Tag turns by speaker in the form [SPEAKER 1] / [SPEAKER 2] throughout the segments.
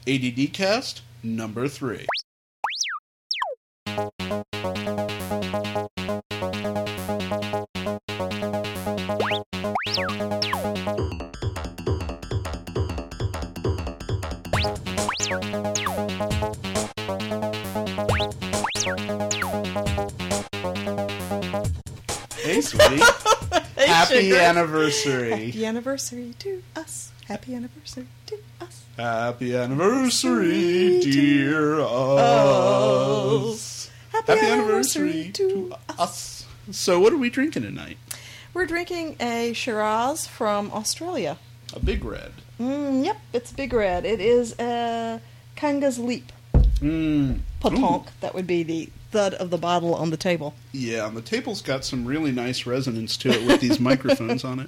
[SPEAKER 1] ADD Cast number 3. Hey, sweetie.
[SPEAKER 2] Hey,
[SPEAKER 1] Happy
[SPEAKER 2] sugar.
[SPEAKER 1] anniversary.
[SPEAKER 2] Happy anniversary to us. Happy anniversary to us.
[SPEAKER 1] Happy anniversary, dear us.
[SPEAKER 2] Happy anniversary to us.
[SPEAKER 1] So what are we drinking tonight?
[SPEAKER 2] We're drinking a Shiraz from Australia.
[SPEAKER 1] A Big Red.
[SPEAKER 2] Yep, it's Big Red. It is a Kanga's Leap. Patonk. That would be the thud of the bottle on the table.
[SPEAKER 1] Yeah, and the table's got some really nice resonance to it with these microphones on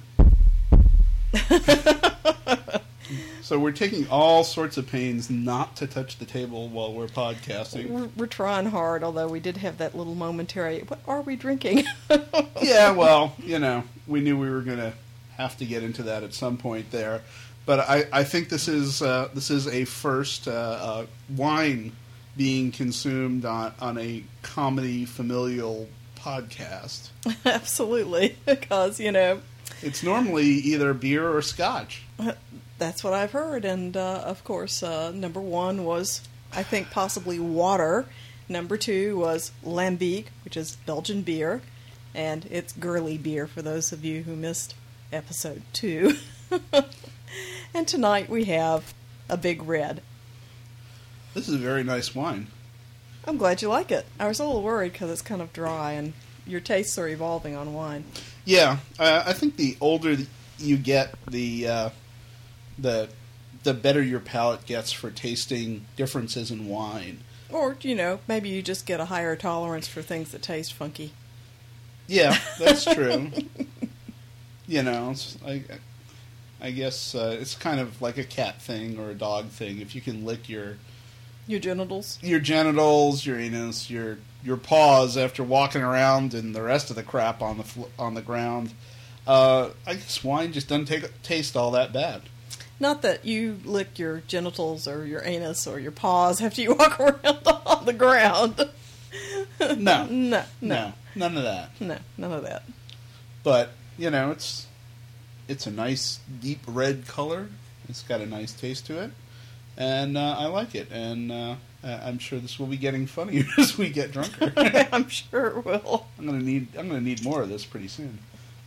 [SPEAKER 1] it. So we're taking all sorts of pains not to touch the table while we're podcasting.
[SPEAKER 2] We're trying hard, although we did have that little momentary, what are we drinking?
[SPEAKER 1] Yeah, well, we knew we were going to have to get into that at some point there. But I think this is a first wine being consumed on a comedy familial podcast.
[SPEAKER 2] Absolutely, because,
[SPEAKER 1] It's normally either beer or scotch.
[SPEAKER 2] that's what I've heard. And, of course, number one was, I think, possibly water. Number two was Lambic, which is Belgian beer. And it's girly beer for those of you who missed episode 2. And tonight we have a Big Red.
[SPEAKER 1] This is a very nice wine.
[SPEAKER 2] I'm glad you like it. I was a little worried because it's kind of dry and your tastes are evolving on wine.
[SPEAKER 1] Yeah, I think the older you get, the better your palate gets for tasting differences in wine.
[SPEAKER 2] Or, maybe you just get a higher tolerance for things that taste funky.
[SPEAKER 1] Yeah, that's true. I guess it's kind of like a cat thing or a dog thing. If you can lick your
[SPEAKER 2] genitals,
[SPEAKER 1] your anus, your paws after walking around and the rest of the crap on the ground, I guess wine just doesn't taste all that bad.
[SPEAKER 2] Not that you lick your genitals or your anus or your paws after you walk around on the ground.
[SPEAKER 1] No.
[SPEAKER 2] No.
[SPEAKER 1] None of that.
[SPEAKER 2] No, none of that.
[SPEAKER 1] But, it's a nice deep red color. It's got a nice taste to it. And I like it. And I'm sure this will be getting funnier as we get drunker.
[SPEAKER 2] I'm sure it will.
[SPEAKER 1] I'm gonna need more of this pretty soon.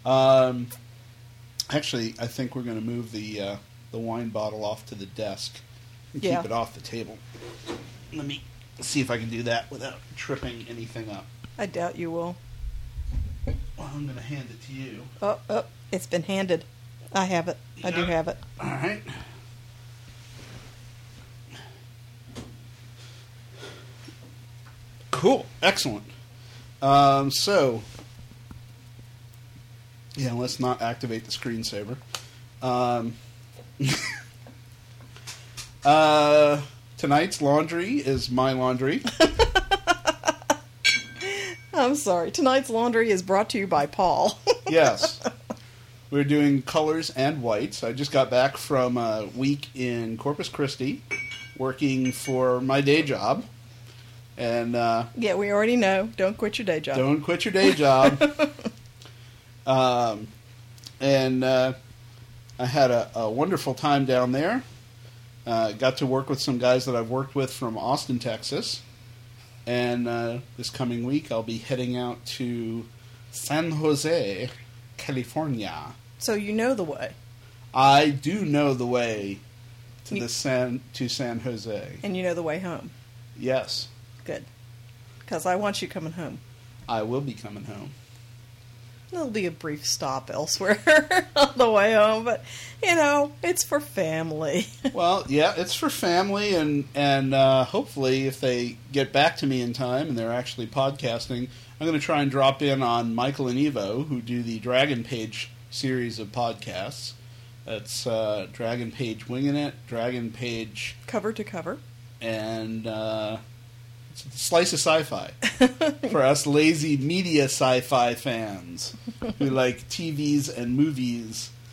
[SPEAKER 1] Actually, I think we're gonna move the wine bottle off to the desk and keep it off the table. Let me see if I can do that without tripping anything up.
[SPEAKER 2] I doubt you will.
[SPEAKER 1] Well, I'm gonna hand it to you.
[SPEAKER 2] Oh, it's been handed. I have it. I do have it.
[SPEAKER 1] All right. Cool. Excellent. So, let's not activate the screensaver. Tonight's laundry is my laundry.
[SPEAKER 2] I'm sorry. Tonight's laundry is brought to you by Paul.
[SPEAKER 1] Yes. We're doing colors and whites. I just got back from a week in Corpus Christi working for my day job. And
[SPEAKER 2] yeah, we already know. Don't quit your day job.
[SPEAKER 1] Don't quit your day job. And I had a wonderful time down there. Got to work with some guys that I've worked with from Austin, Texas. And this coming week, I'll be heading out to San Jose, California.
[SPEAKER 2] So you know the way.
[SPEAKER 1] I do know the way to San Jose.
[SPEAKER 2] And you know the way home.
[SPEAKER 1] Yes.
[SPEAKER 2] Good. Because I want you coming home.
[SPEAKER 1] I will be coming home.
[SPEAKER 2] There'll be a brief stop elsewhere on the way home, but, it's for family.
[SPEAKER 1] Well, yeah, it's for family, and hopefully if they get back to me in time and they're actually podcasting, I'm going to try and drop in on Michael and Evo, who do the Dragon Page series of podcasts. That's Dragon Page Winging It, Dragon Page...
[SPEAKER 2] Cover to Cover.
[SPEAKER 1] And it's a slice of sci-fi for us lazy media sci-fi fans who like TVs and movies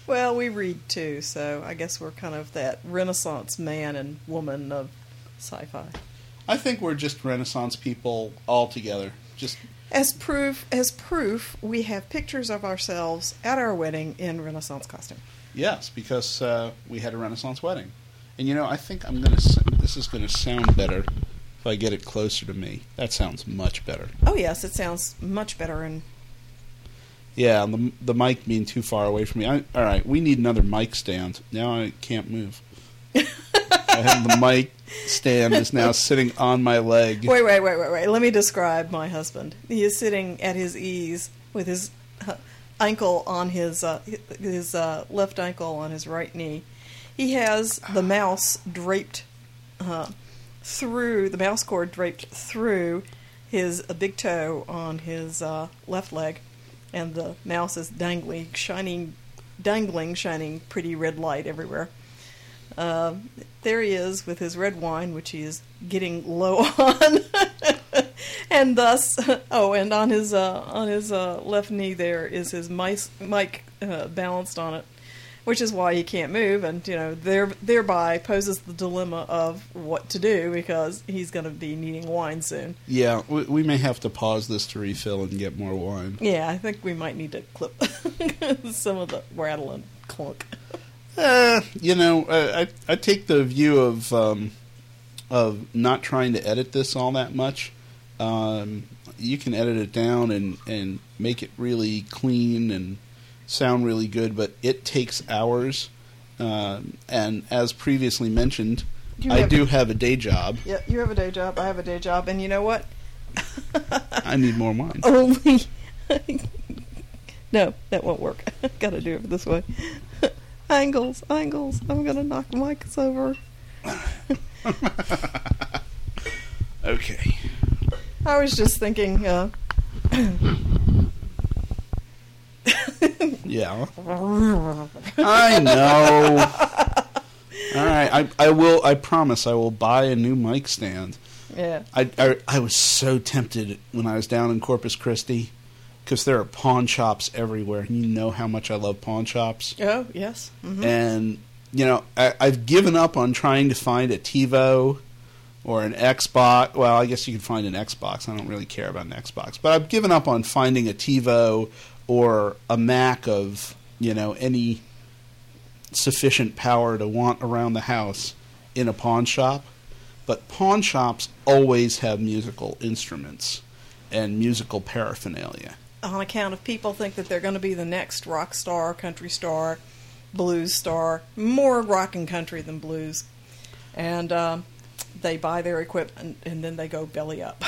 [SPEAKER 2] Well, we read too, so I guess we're kind of that Renaissance man and woman of sci-fi.
[SPEAKER 1] I think we're just Renaissance people all together. Just
[SPEAKER 2] As proof, we have pictures of ourselves at our wedding in Renaissance costume.
[SPEAKER 1] yes, because we had a Renaissance wedding. And I think this is gonna sound better if I get it closer to me. That sounds much better.
[SPEAKER 2] Oh yes, it sounds much better. And
[SPEAKER 1] Yeah, the mic being too far away from me. All right, we need another mic stand. Now I can't move. I have the mic stand is now sitting on my leg.
[SPEAKER 2] wait. Let me describe my husband. He is sitting at his ease with his ankle on his left ankle on his right knee. He has the mouse draped through the mouse cord draped through his big toe on his left leg, and the mouse is dangling pretty red light everywhere. There he is with his red wine, which he is getting low on, and thus, and on his left knee there is his mic balanced on it, which is why he can't move, and thereby poses the dilemma of what to do because he's going to be needing wine soon.
[SPEAKER 1] Yeah, we may have to pause this to refill and get more wine.
[SPEAKER 2] Yeah, I think we might need to clip some of the rattle and clunk.
[SPEAKER 1] I take the view of not trying to edit this all that much. You can edit it down and make it really clean and sound really good, but it takes hours. And as previously mentioned, I do have a day job.
[SPEAKER 2] Yeah, you have a day job. I have a day job, and you know what?
[SPEAKER 1] I need more wine.
[SPEAKER 2] Only. No, that won't work. Got to do it this way. Angles. I'm going to knock mics over.
[SPEAKER 1] Okay.
[SPEAKER 2] I was just thinking.
[SPEAKER 1] Yeah. I know. All right. I will. I promise. I will buy a new mic stand.
[SPEAKER 2] Yeah.
[SPEAKER 1] I was so tempted when I was down in Corpus Christi. Because there are pawn shops everywhere, and you know how much I love pawn shops.
[SPEAKER 2] Oh, yes. Mm-hmm.
[SPEAKER 1] And, I've given up on trying to find a TiVo or an Xbox. Well, I guess you can find an Xbox. I don't really care about an Xbox. But I've given up on finding a TiVo or a Mac of, any sufficient power to want around the house in a pawn shop. But pawn shops always have musical instruments and musical paraphernalia.
[SPEAKER 2] On account of people think that they're going to be the next rock star, country star, blues star, more rock and country than blues. And they buy their equipment and then they go belly up.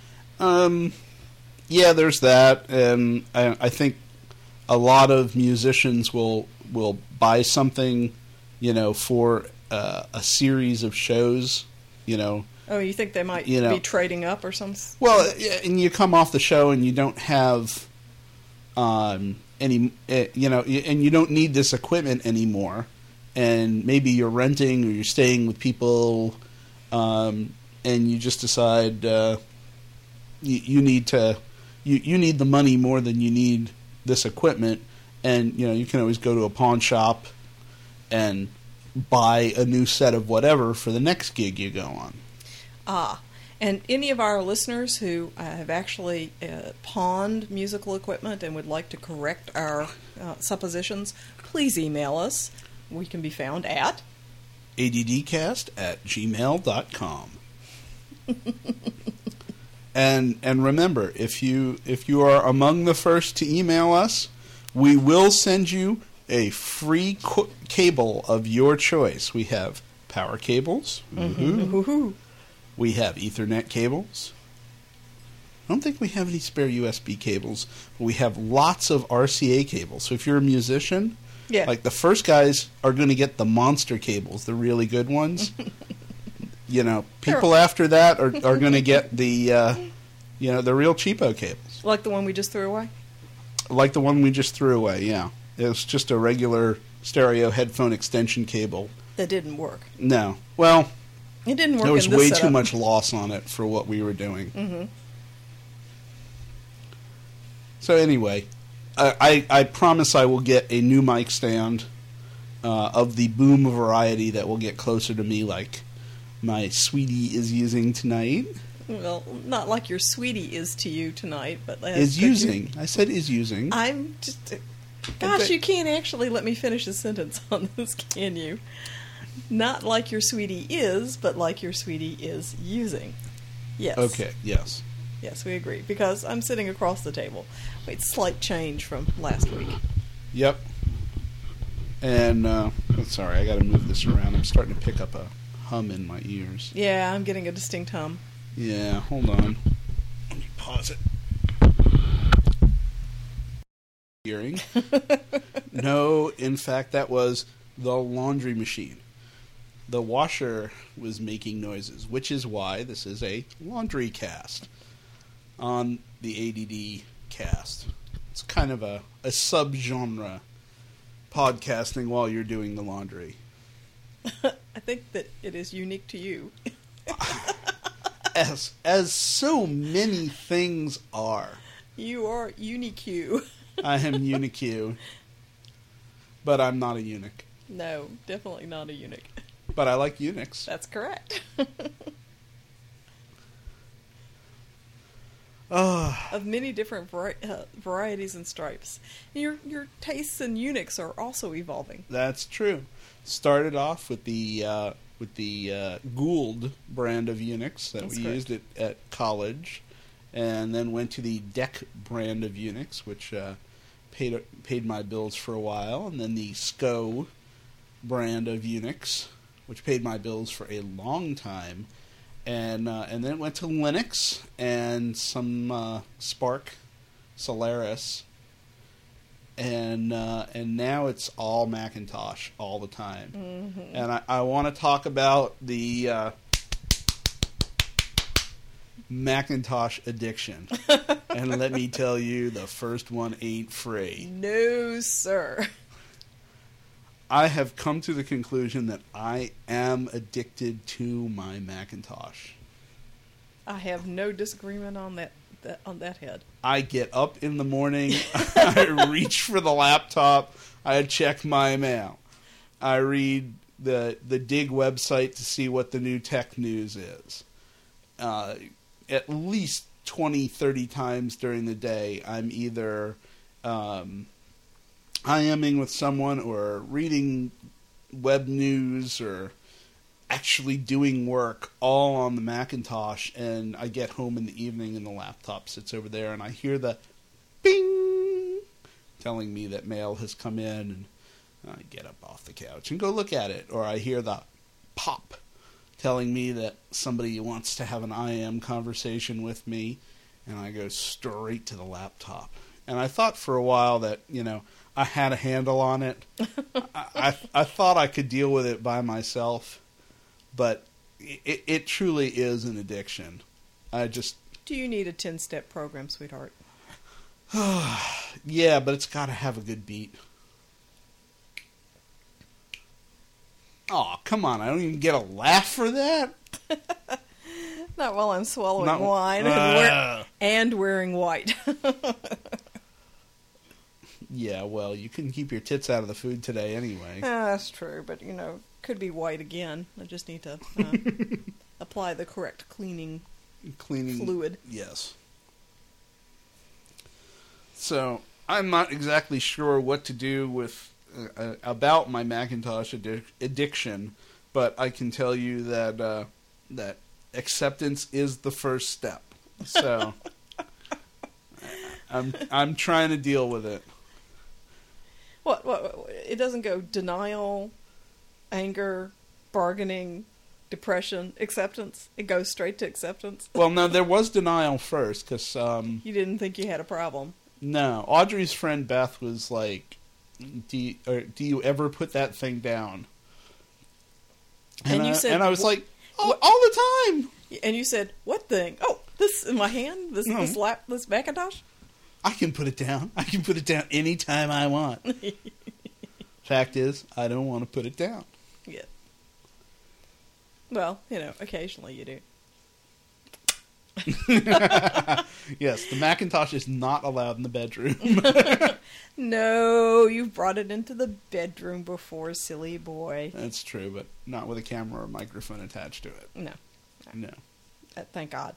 [SPEAKER 1] Yeah, there's that. And I think a lot of musicians will buy something, for a series of shows,
[SPEAKER 2] Oh, you think they might be trading up or something?
[SPEAKER 1] Well, and you come off the show and you don't have any, and you don't need this equipment anymore. And maybe you're renting or you're staying with people, and you just decide you need the money more than you need this equipment. And you can always go to a pawn shop and buy a new set of whatever for the next gig you go on.
[SPEAKER 2] And any of our listeners who have actually pawned musical equipment and would like to correct our suppositions, please email us. We can be found at
[SPEAKER 1] addcast@gmail.com. And remember, if you are among the first to email us, we will send you a free cable of your choice. We have power cables.
[SPEAKER 2] Mm-hmm.
[SPEAKER 1] We have Ethernet cables. I don't think we have any spare USB cables, but we have lots of RCA cables. So if you're a musician, like the first guys are going to get the monster cables, the really good ones. People after that are going to get the the real cheapo cables.
[SPEAKER 2] Like the one we just threw away?
[SPEAKER 1] Like the one we just threw away, yeah. It was just a regular stereo headphone extension cable.
[SPEAKER 2] That didn't work.
[SPEAKER 1] No. Well,
[SPEAKER 2] it didn't work.
[SPEAKER 1] There was
[SPEAKER 2] in this
[SPEAKER 1] way
[SPEAKER 2] setup.
[SPEAKER 1] too much loss on it for what we were doing.
[SPEAKER 2] Mm-hmm.
[SPEAKER 1] So anyway, I promise I will get a new mic stand of the boom variety that will get closer to me, like my sweetie is using tonight.
[SPEAKER 2] Well, not like your sweetie is to you tonight, but
[SPEAKER 1] Is using. I said is using.
[SPEAKER 2] I'm just. Gosh, you can't actually let me finish a sentence on this, can you? Not like your sweetie is, but like your sweetie is using. Yes.
[SPEAKER 1] Okay, yes.
[SPEAKER 2] Yes, we agree, because I'm sitting across the table. Wait, slight change from last week.
[SPEAKER 1] Yep. And, sorry, I gotta move this around. I'm starting to pick up a hum in my ears.
[SPEAKER 2] Yeah, I'm getting a distinct hum.
[SPEAKER 1] Yeah, hold on. Let me pause it. Hearing. No, in fact, that was the laundry machine. The washer was making noises, which is why this is a laundry cast on the ADD cast. It's kind of a subgenre, podcasting while you're doing the laundry.
[SPEAKER 2] I think that it is unique to you.
[SPEAKER 1] As so many things are.
[SPEAKER 2] You are unique.
[SPEAKER 1] I am unique, but I'm not a eunuch.
[SPEAKER 2] No, definitely not a eunuch.
[SPEAKER 1] But I like eunuchs.
[SPEAKER 2] That's correct. Of many different varieties and stripes. Your tastes in eunuchs are also evolving.
[SPEAKER 1] That's true. Started off with the Gould brand of eunuchs that
[SPEAKER 2] That's
[SPEAKER 1] we
[SPEAKER 2] correct.
[SPEAKER 1] used at college, and then went to the Deck brand of eunuchs, which paid my bills for a while, and then the SCO brand of eunuchs, which paid my bills for a long time, and then went to Linux and some Spark, Solaris, and now it's all Macintosh all the time.
[SPEAKER 2] Mm-hmm.
[SPEAKER 1] And I want to talk about the Macintosh addiction. And let me tell you, the first one ain't free.
[SPEAKER 2] No, sir.
[SPEAKER 1] I have come to the conclusion that I am addicted to my Macintosh.
[SPEAKER 2] I have no disagreement on that head.
[SPEAKER 1] I get up in the morning, I reach for the laptop, I check my mail. I read the Dig website to see what the new tech news is. At least 20, 30 times during the day, I'm either IMing with someone or reading web news or actually doing work all on the Macintosh, and I get home in the evening and the laptop sits over there and I hear the bing telling me that mail has come in, and I get up off the couch and go look at it, or I hear the pop telling me that somebody wants to have an IM conversation with me, and I go straight to the laptop. And I thought for a while that, I had a handle on it. I thought I could deal with it by myself, but it truly is an addiction.
[SPEAKER 2] Do you need a 10-step program, sweetheart?
[SPEAKER 1] Yeah, but it's got to have a good beat. Oh, come on. I don't even get a laugh for that?
[SPEAKER 2] Not while I'm swallowing wine and wearing white.
[SPEAKER 1] Yeah, well, you couldn't keep your tits out of the food today anyway.
[SPEAKER 2] That's true, but, could be white again. I just need to apply the correct cleaning fluid.
[SPEAKER 1] Yes. So, I'm not exactly sure what to do with about my Macintosh addiction, but I can tell you that that acceptance is the first step. So, I'm trying to deal with it.
[SPEAKER 2] What? It doesn't go denial, anger, bargaining, depression, acceptance. It goes straight to acceptance.
[SPEAKER 1] Well, no, there was denial first, because
[SPEAKER 2] you didn't think you had a problem.
[SPEAKER 1] No, Audrey's friend Beth was like, "Do you ever put that thing down?" And
[SPEAKER 2] you said,
[SPEAKER 1] and I was like, "Oh, all the time."
[SPEAKER 2] And you said, "What thing? Oh, this in my hand. This Macintosh."
[SPEAKER 1] I can put it down. I can put it down anytime I want. Fact is, I don't want to put it down.
[SPEAKER 2] Yeah. Well, occasionally you do.
[SPEAKER 1] Yes, the Macintosh is not allowed in the bedroom.
[SPEAKER 2] No, you've brought it into the bedroom before, silly boy.
[SPEAKER 1] That's true, but not with a camera or microphone attached to it.
[SPEAKER 2] No.
[SPEAKER 1] No.
[SPEAKER 2] Thank God.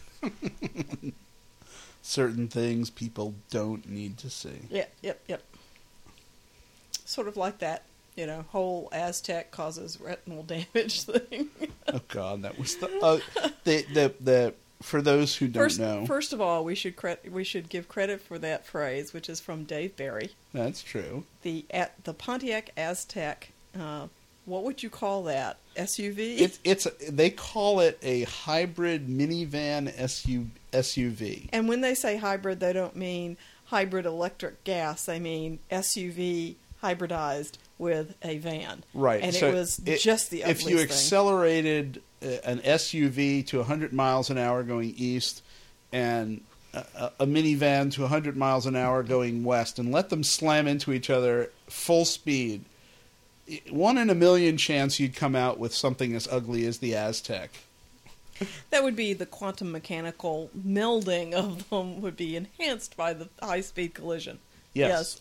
[SPEAKER 1] Certain things people don't need to see.
[SPEAKER 2] Yep. Sort of like that, whole Aztec causes retinal damage thing.
[SPEAKER 1] Oh God, that was the for those who don't know.
[SPEAKER 2] First of all, we should give credit for that phrase, which is from Dave Barry.
[SPEAKER 1] That's true.
[SPEAKER 2] The Pontiac Aztec. What would you call that? SUV?
[SPEAKER 1] They call it a hybrid minivan SUV.
[SPEAKER 2] And when they say hybrid, they don't mean hybrid electric gas. They mean SUV hybridized with a van.
[SPEAKER 1] Right.
[SPEAKER 2] And
[SPEAKER 1] so
[SPEAKER 2] it was just the ugliest
[SPEAKER 1] If you
[SPEAKER 2] thing.
[SPEAKER 1] accelerated an SUV to 100 miles an hour going east and a minivan to 100 miles an hour going west and let them slam into each other full speed, 1 in a million chance you'd come out with something as ugly as the Aztec.
[SPEAKER 2] That would be the quantum mechanical melding of them would be enhanced by the high-speed collision.
[SPEAKER 1] Yes.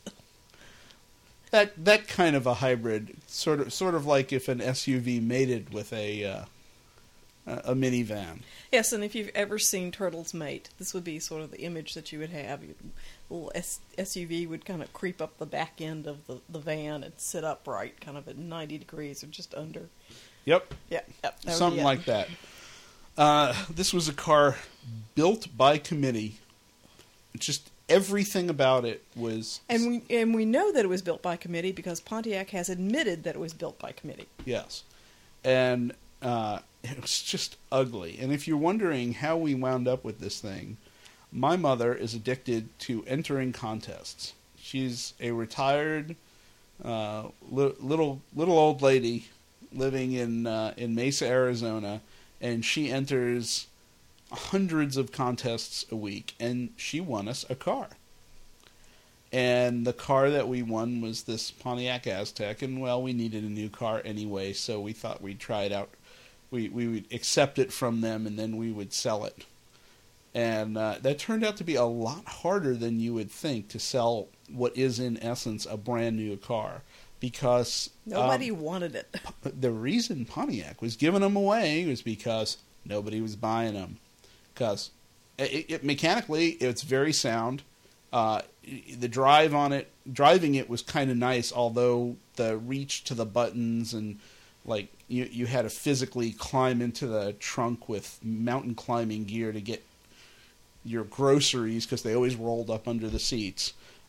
[SPEAKER 1] That kind of a hybrid, sort of like if an SUV mated with a minivan.
[SPEAKER 2] Yes, and if you've ever seen turtles mate, this would be sort of the image that you would have. Little SUV would kind of creep up the back end of the van and sit upright, kind of at 90 degrees or just under.
[SPEAKER 1] Yep.
[SPEAKER 2] Yep.
[SPEAKER 1] Something like that. This was a car built by committee. Just everything about it was...
[SPEAKER 2] And we know that it was built by committee because Pontiac has admitted that it was built by committee.
[SPEAKER 1] Yes. And it was just ugly. And if you're wondering how we wound up with this thing, my mother is addicted to entering contests. She's a retired little old lady living in Mesa, Arizona, and she enters hundreds of contests a week, and she won us a car. And the car that we won was this Pontiac Aztec, and well, we needed a new car anyway, so we thought we'd try it out. We would accept it from them, and then we would sell it. And that turned out to be a lot harder than you would think to sell what is, in essence, a brand new car. Because
[SPEAKER 2] nobody wanted it.
[SPEAKER 1] The reason Pontiac was giving them away was because nobody was buying them. Because mechanically, it's very sound. The driving it was kind of nice, although the reach to the buttons and like you had to physically climb into the trunk with mountain climbing gear to get your groceries because they always rolled up under the seats.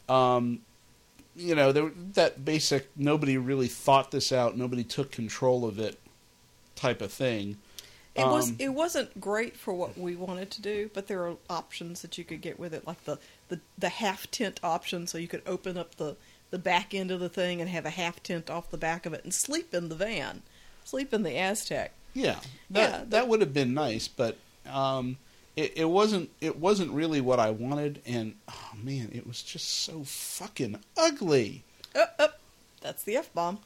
[SPEAKER 1] That basic, nobody really thought this out, nobody took control of it type of thing.
[SPEAKER 2] It wasn't great for what we wanted to do, but there are options that you could get with it, like the half tint option, so you could open up the back end of the thing and have a half tint off the back of it and sleep in the van, sleep in the Aztec.
[SPEAKER 1] Yeah, that would have been nice, but it wasn't really what I wanted, and oh man, it was just so fucking ugly.
[SPEAKER 2] That's the F-bomb.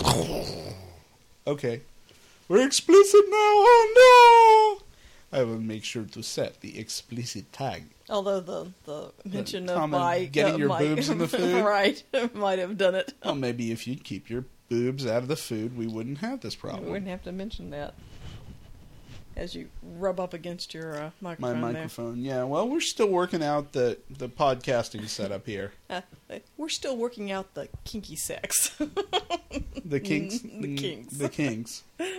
[SPEAKER 1] Okay. We're explicit now, oh no! I will make sure to set the explicit tag.
[SPEAKER 2] Although the mention of
[SPEAKER 1] getting your boobs in the food?
[SPEAKER 2] Right, might have done it.
[SPEAKER 1] Well, maybe if you'd keep your boobs out of the food, we wouldn't have this problem.
[SPEAKER 2] We wouldn't have to mention that. As you rub up against your microphone.
[SPEAKER 1] My microphone, yeah. Well, we're still working out the podcasting setup here.
[SPEAKER 2] We're still working out the kinky sex.
[SPEAKER 1] The kinks?
[SPEAKER 2] The kinks.
[SPEAKER 1] The kinks.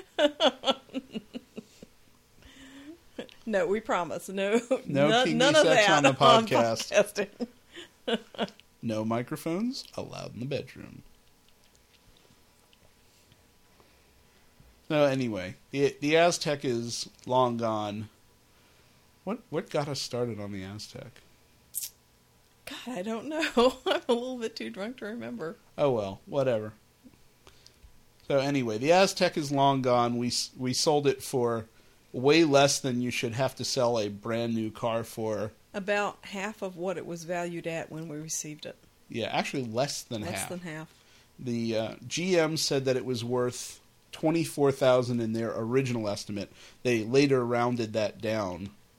[SPEAKER 2] No, we promise. No
[SPEAKER 1] kinky
[SPEAKER 2] none of
[SPEAKER 1] sex
[SPEAKER 2] that
[SPEAKER 1] on the podcast.
[SPEAKER 2] podcasting.
[SPEAKER 1] No microphones allowed in the bedroom. So anyway, the Aztec is long gone. What got us started on the Aztec?
[SPEAKER 2] God, I don't know. I'm a little bit too drunk to remember.
[SPEAKER 1] Oh well, whatever. So anyway, the Aztec is long gone. We sold it for way less than you should have to sell a brand new car for.
[SPEAKER 2] About half of what it was valued at when we received it.
[SPEAKER 1] Yeah, actually less than half.
[SPEAKER 2] Less than half.
[SPEAKER 1] The GM said that it was worth $24,000 in their original estimate. They later rounded that down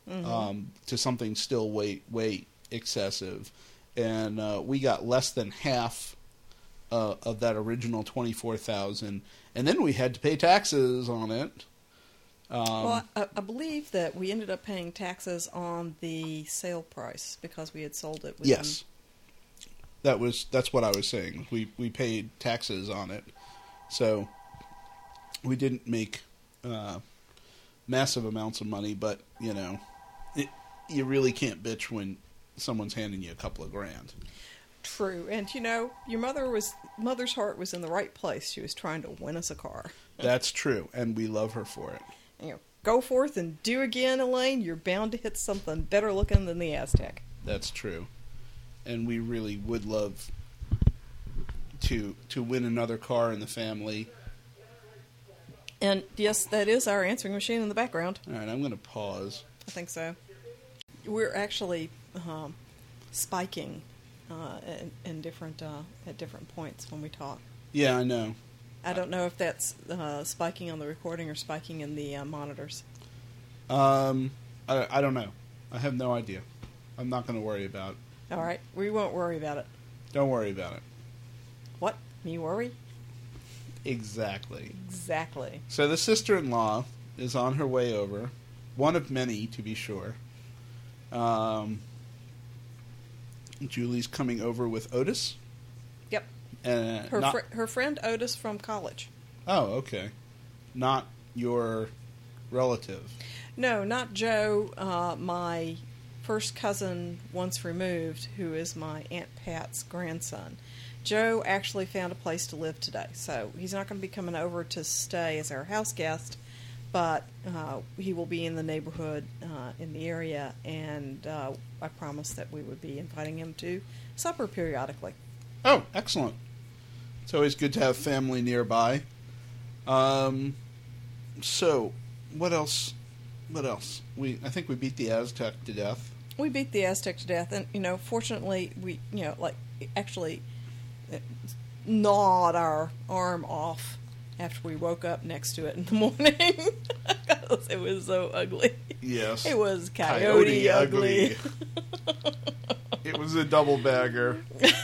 [SPEAKER 1] to something still way excessive. And we got less than half of that original $24,000, and then we had to pay taxes on it.
[SPEAKER 2] Well, I believe that we ended up paying taxes on the sale price because we had sold it.
[SPEAKER 1] Yes, that's what I was saying. We paid taxes on it, so we didn't make massive amounts of money. But you really can't bitch when someone's handing you a couple of grand.
[SPEAKER 2] True, and your mother's heart was in the right place. She was trying to win us a car.
[SPEAKER 1] That's true, and we love her for it.
[SPEAKER 2] Go forth and do again, Elaine. You're bound to hit something better looking than the Aztek.
[SPEAKER 1] That's true, and we really would love to win another car in the family.
[SPEAKER 2] And yes, that is our answering machine in the background.
[SPEAKER 1] All right, I'm going to pause.
[SPEAKER 2] I think so. We're actually spiking in different at different points when we talk.
[SPEAKER 1] Yeah, I know.
[SPEAKER 2] I don't know if that's spiking on the recording or spiking in the monitors.
[SPEAKER 1] I don't know. I have no idea. I'm not going to worry about it.
[SPEAKER 2] All right, we won't worry about it.
[SPEAKER 1] Don't worry about it.
[SPEAKER 2] What? Me worry?
[SPEAKER 1] Exactly.
[SPEAKER 2] So
[SPEAKER 1] the sister-in-law is on her way over. One of many, to be sure. Julie's coming over with Otis.
[SPEAKER 2] Yep. Her friend Otis from college.
[SPEAKER 1] Oh, okay. Not your relative.
[SPEAKER 2] No, not Joe, my first cousin once removed, who is my Aunt Pat's grandson. Joe actually found a place to live today, so he's not going to be coming over to stay as our house guest, but he will be in the neighborhood in the area, and I promised that we would be inviting him to supper periodically.
[SPEAKER 1] Oh, excellent. It's always good to have family nearby. So, what else? I think we beat the Aztek to death.
[SPEAKER 2] We beat the Aztek to death, and fortunately, we actually gnawed our arm off after we woke up next to it in the morning. It was so ugly.
[SPEAKER 1] Yes.
[SPEAKER 2] It was coyote ugly.
[SPEAKER 1] It was a double bagger.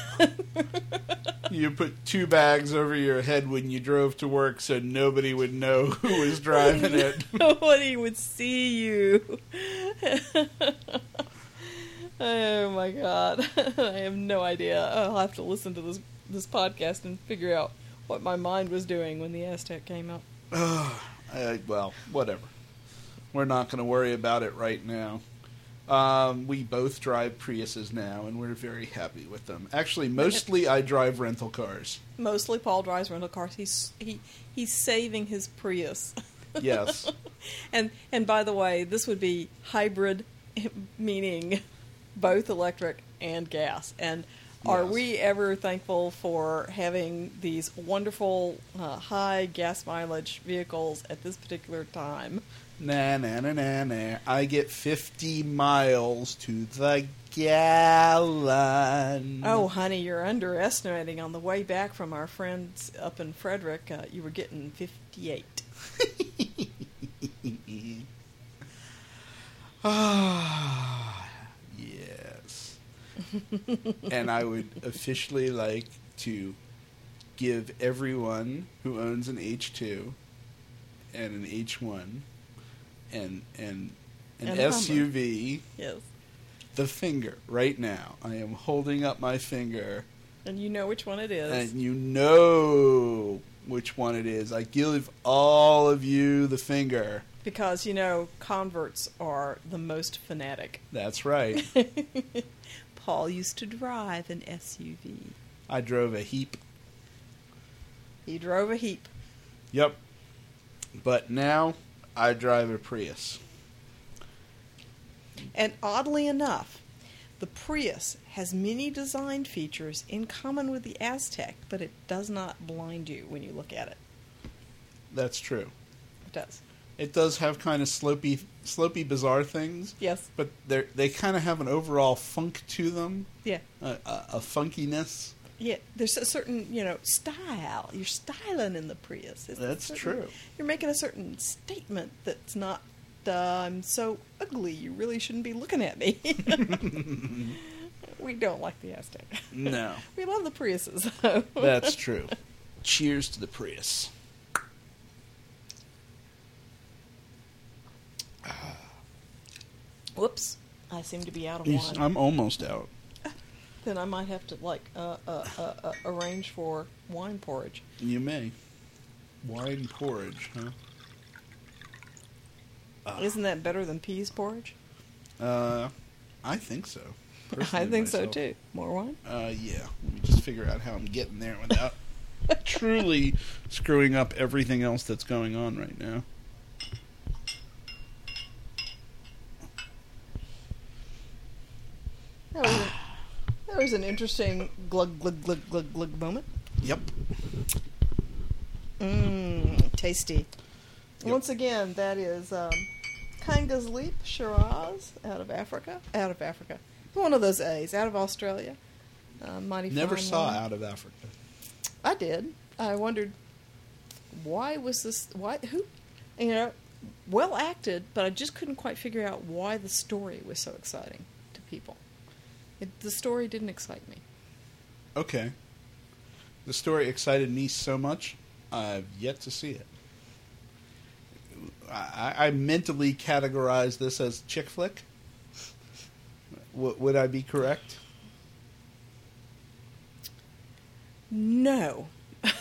[SPEAKER 1] You put 2 bags over your head when you drove to work so nobody would know who was driving it.
[SPEAKER 2] Nobody would see you. Oh my God. I have no idea. I'll have to listen to this podcast and figure out what my mind was doing when the Aztek came out.
[SPEAKER 1] Well, whatever. We're not going to worry about it right now. We both drive Priuses now, and we're very happy with them. Actually, mostly I drive rental cars.
[SPEAKER 2] Mostly Paul drives rental cars. He's saving his Prius.
[SPEAKER 1] Yes.
[SPEAKER 2] And by the way, this would be hybrid, meaning both electric and gas. And are we ever thankful for having these wonderful high gas mileage vehicles at this particular time?
[SPEAKER 1] Nah. I get 50 miles to the gallon.
[SPEAKER 2] Oh, honey, you're underestimating. On the way back from our friends up in Frederick, you were getting 58.
[SPEAKER 1] Yes. And I would officially like to give everyone who owns an H2 and an H1 and an SUV
[SPEAKER 2] yes,
[SPEAKER 1] the finger right now. I am holding up my finger.
[SPEAKER 2] And you know which one it is.
[SPEAKER 1] And you know which one it is. I give all of you the finger.
[SPEAKER 2] Because, converts are the most fanatic.
[SPEAKER 1] That's right.
[SPEAKER 2] Paul used to drive an SUV.
[SPEAKER 1] I drove a Heap.
[SPEAKER 2] He drove a Heap.
[SPEAKER 1] Yep. But now I drive a Prius.
[SPEAKER 2] And oddly enough, the Prius has many design features in common with the Aztek, but it does not blind you when you look at it.
[SPEAKER 1] That's true.
[SPEAKER 2] It does.
[SPEAKER 1] It does have kind of slopey, bizarre things.
[SPEAKER 2] Yes.
[SPEAKER 1] But they kind of have an overall funk to them.
[SPEAKER 2] Yeah.
[SPEAKER 1] A funkiness.
[SPEAKER 2] Yeah, there's a certain, style. You're styling in the Prius.
[SPEAKER 1] That's true.
[SPEAKER 2] You're making a certain statement that's not I'm so ugly, you really shouldn't be looking at me. We don't like the Aztek.
[SPEAKER 1] No.
[SPEAKER 2] We love the Priuses, though.
[SPEAKER 1] That's true. Cheers to the Prius.
[SPEAKER 2] Whoops. I seem to be out of
[SPEAKER 1] You
[SPEAKER 2] wine.
[SPEAKER 1] I'm almost out.
[SPEAKER 2] Then I might have to, arrange for wine porridge.
[SPEAKER 1] You may. Wine porridge, huh?
[SPEAKER 2] Isn't that better than peas porridge?
[SPEAKER 1] I think so.
[SPEAKER 2] I think so,
[SPEAKER 1] myself.
[SPEAKER 2] too. More wine?
[SPEAKER 1] Yeah. Let me just figure out how I'm getting there without truly screwing up everything else that's going on right now.
[SPEAKER 2] That was an interesting glug, glug, glug, glug, glug moment.
[SPEAKER 1] Yep.
[SPEAKER 2] Tasty.
[SPEAKER 1] Yep.
[SPEAKER 2] Once again, that is Kanga's Leap Shiraz out of Africa. One of those A's, out of Australia. Mighty
[SPEAKER 1] Never
[SPEAKER 2] fine
[SPEAKER 1] saw
[SPEAKER 2] wine.
[SPEAKER 1] Out of Africa.
[SPEAKER 2] I did. I wondered, why was this, who, well acted, but I just couldn't quite figure out why the story was so exciting to people. The story didn't excite me.
[SPEAKER 1] Okay. The story excited me so much, I've yet to see it. I mentally categorize this as chick flick. Would I be correct?
[SPEAKER 2] No.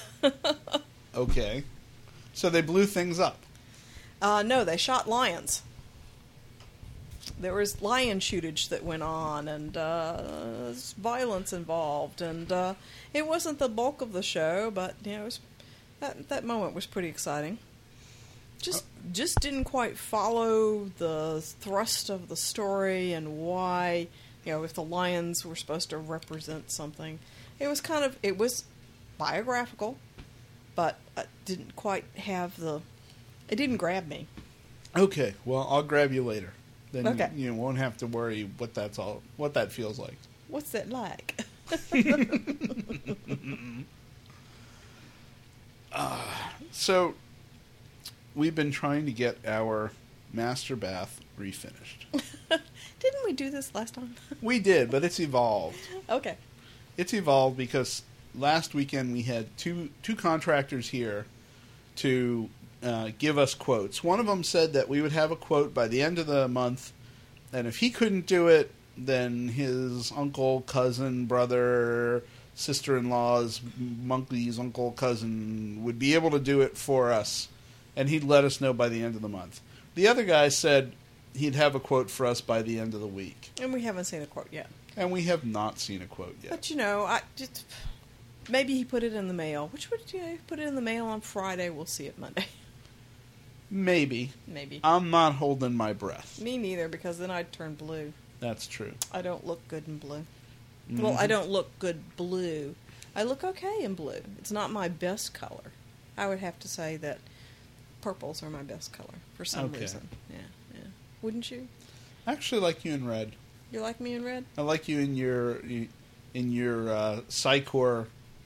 [SPEAKER 1] Okay. So they blew things up.
[SPEAKER 2] No, they shot lions. There was lion shootage that went on, and violence involved, and it wasn't the bulk of the show, but it was, that moment was pretty exciting. Just didn't quite follow the thrust of the story and why, if the lions were supposed to represent something. It was biographical, but didn't quite have it didn't grab me.
[SPEAKER 1] Okay, well, I'll grab you later. Then
[SPEAKER 2] Okay.
[SPEAKER 1] you won't have to worry what that feels like.
[SPEAKER 2] What's that like?
[SPEAKER 1] So, we've been trying to get our master bath refinished.
[SPEAKER 2] Didn't we do this last time?
[SPEAKER 1] We did, but it's evolved.
[SPEAKER 2] Okay.
[SPEAKER 1] It's evolved because last weekend we had two contractors here to give us quotes. One of them said that we would have a quote by the end of the month, and if he couldn't do it, then his uncle, cousin, brother, sister-in-law's monkey's uncle, cousin would be able to do it for us, and he'd let us know by the end of the month. The other guy said he'd have a quote for us by the end of the week.
[SPEAKER 2] And we haven't seen a quote yet.
[SPEAKER 1] And we have not seen a quote yet.
[SPEAKER 2] But maybe he put it in the mail. Put it in the mail on Friday. We'll see it Monday.
[SPEAKER 1] Maybe.
[SPEAKER 2] Maybe.
[SPEAKER 1] I'm not holding my breath.
[SPEAKER 2] Me neither, because then I'd turn blue.
[SPEAKER 1] That's true.
[SPEAKER 2] I don't look good in blue.
[SPEAKER 1] Mm-hmm.
[SPEAKER 2] Well, I don't look good blue. I look okay in blue. It's not my best color. I would have to say that purples are my best color for some reason. Yeah. Wouldn't you?
[SPEAKER 1] I actually like you in red.
[SPEAKER 2] You like me in red?
[SPEAKER 1] I like you in your Psycor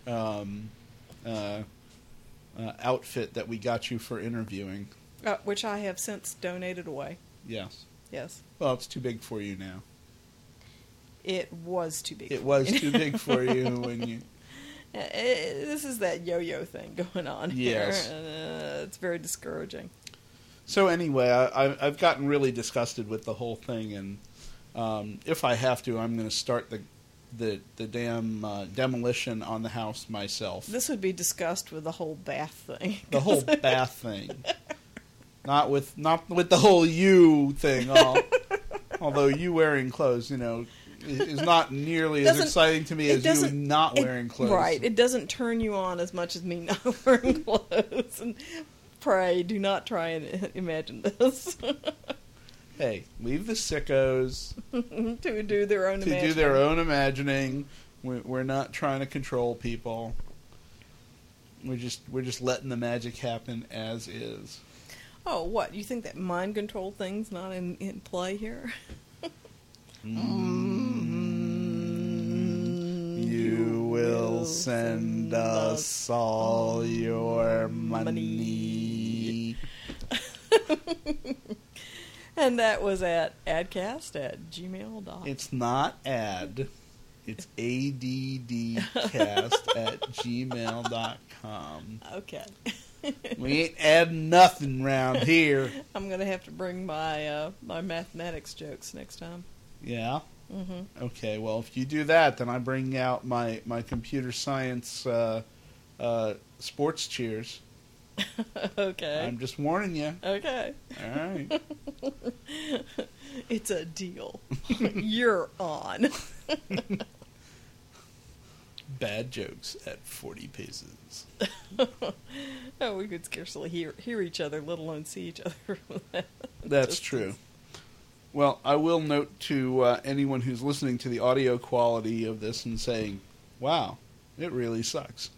[SPEAKER 1] outfit that we got you for interviewing.
[SPEAKER 2] Which I have since donated away.
[SPEAKER 1] Yes.
[SPEAKER 2] Yes.
[SPEAKER 1] Well, it's too big for you now.
[SPEAKER 2] It was too big.
[SPEAKER 1] It was too big for you when you...
[SPEAKER 2] This is that yo-yo thing going on here.
[SPEAKER 1] Yes.
[SPEAKER 2] It's very discouraging.
[SPEAKER 1] So anyway, I've gotten really disgusted with the whole thing, and if I have to, I'm going to start the damn demolition on the house myself.
[SPEAKER 2] This would be discussed with the whole bath thing.
[SPEAKER 1] The whole bath thing, not with the whole you thing. Although you wearing clothes, is not nearly as exciting to me as you not wearing clothes.
[SPEAKER 2] Right. It doesn't turn you on as much as me not wearing clothes. And pray, do not try and imagine this.
[SPEAKER 1] Hey, leave the sickos
[SPEAKER 2] to do their own imagining.
[SPEAKER 1] We're not trying to control people. We're just letting the magic happen as is.
[SPEAKER 2] Oh, what? You think that mind control thing's not in play here?
[SPEAKER 1] You will send us all your money.
[SPEAKER 2] And that was at adcast@gmail.com.
[SPEAKER 1] It's not ad. It's addcast@gmail.com.
[SPEAKER 2] Okay.
[SPEAKER 1] We ain't adding nothing round here.
[SPEAKER 2] I'm going to have to bring my my mathematics jokes next time.
[SPEAKER 1] Yeah?
[SPEAKER 2] Mm-hmm.
[SPEAKER 1] Okay, well, if you do that, then I bring out my computer science sports cheers.
[SPEAKER 2] Okay.
[SPEAKER 1] I'm just warning you.
[SPEAKER 2] Okay.
[SPEAKER 1] All right.
[SPEAKER 2] It's a deal. You're on.
[SPEAKER 1] Bad jokes at 40 paces.
[SPEAKER 2] Oh, we could scarcely hear each other, let alone see each other.
[SPEAKER 1] That's true. Well, I will note to anyone who's listening to the audio quality of this and saying, wow, it really sucks,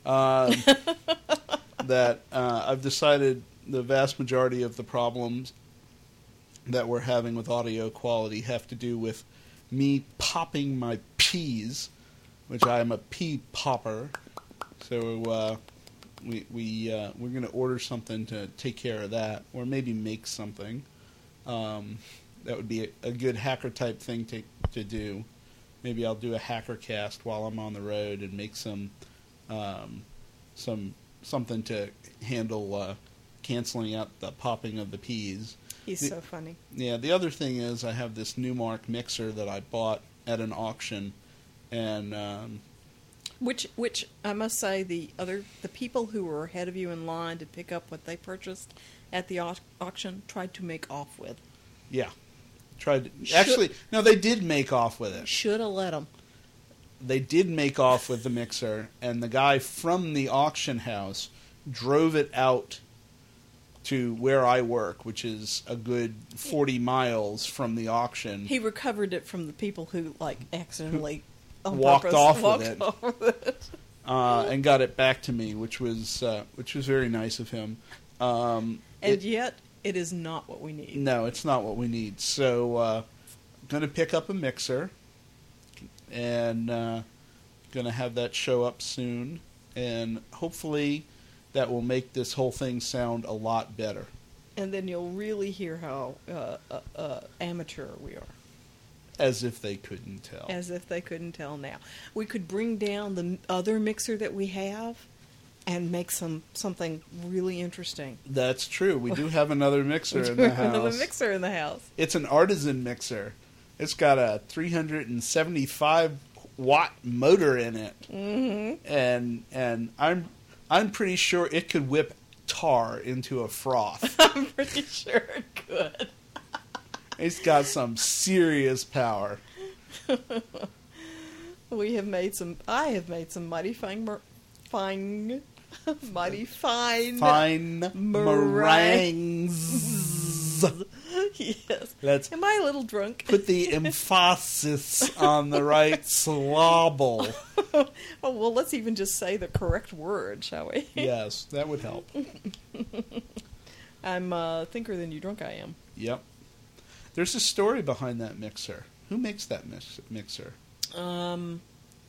[SPEAKER 1] that I've decided the vast majority of the problems that we're having with audio quality have to do with me popping my peas, which I am a pea popper. So we're going to order something to take care of that, or maybe make something. That would be a good hacker type thing to do. Maybe I'll do a hacker cast while I'm on the road and make something to handle canceling out the popping of the peas.
[SPEAKER 2] He's so funny.
[SPEAKER 1] Yeah, the other thing is I have this Newmark mixer that I bought at an auction, and
[SPEAKER 2] which I must say the people who were ahead of you in line to pick up what they purchased at the auction tried to make off with.
[SPEAKER 1] yeah, actually no, they did make off with it.
[SPEAKER 2] Should have let them.
[SPEAKER 1] They did make off with the mixer, and the guy from the auction house drove it out to where I work, which is a good 40 miles from the auction.
[SPEAKER 2] He recovered it from the people who accidentally
[SPEAKER 1] walked off with it.
[SPEAKER 2] And
[SPEAKER 1] and got it back to me, which was very nice of him.
[SPEAKER 2] Yet it is not what we need.
[SPEAKER 1] No, it's not what we need. So I'm going to pick up a mixer, and going to have that show up soon, and hopefully that will make this whole thing sound a lot better.
[SPEAKER 2] And then you'll really hear how amateur we are.
[SPEAKER 1] As if they couldn't tell.
[SPEAKER 2] As if they couldn't tell now. We could bring down the other mixer that we have and make something really interesting.
[SPEAKER 1] That's true. We do have another mixer in the house.
[SPEAKER 2] Another mixer in the house.
[SPEAKER 1] It's an artisan mixer. It's got a 375 watt motor in it, and I'm pretty sure it could whip tar into a froth.
[SPEAKER 2] I'm pretty sure it could.
[SPEAKER 1] It's got some serious power.
[SPEAKER 2] I have made some mighty fine
[SPEAKER 1] meringues.
[SPEAKER 2] Yes. Am I a little drunk?
[SPEAKER 1] Put the emphasis on the right syllable.
[SPEAKER 2] Oh, well, let's even just say the correct word, shall we?
[SPEAKER 1] Yes, that would help.
[SPEAKER 2] I'm thinker than you drunk I am.
[SPEAKER 1] Yep. There's a story behind that mixer. Who makes that mixer?
[SPEAKER 2] Who